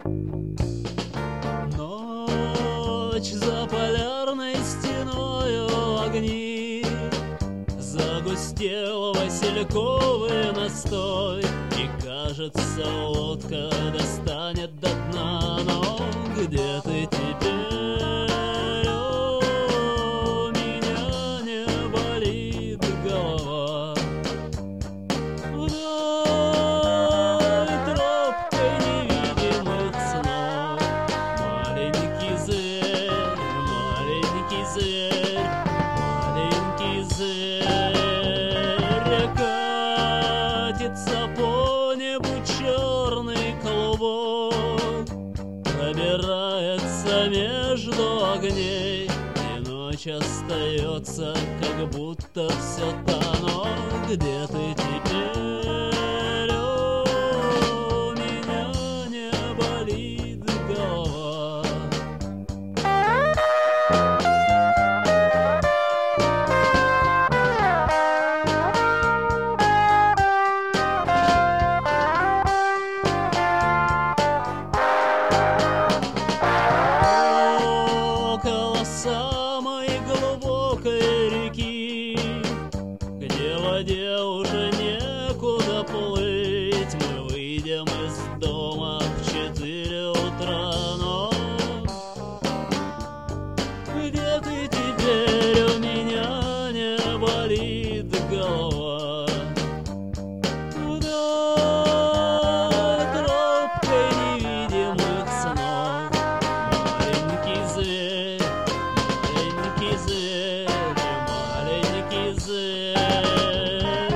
Ночь за полярной стеною огни, загустел васильковый настой, и, кажется, лодка достанет до дна. Но где ты теперь? У меня не болит голова. Вдаль тропкой невидимых снов маленький зверь, маленький зверь, маленький зверь. Катится по небу черный клубок, пробирается между огней, и ночь остается, как будто все та. Но где ты теперь? У меня не болит голова. Около самой глубокой реки, где воде уже некуда плыть, мы выйдем из дома в 4 утра. Но где ты теперь? У меня не болит голова. Вдаль тропкой невидимых снов маленький зверь, маленький зверь, маленький зверь.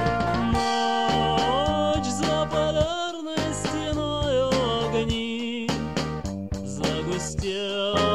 Ночь за полярной стеною огни, загустел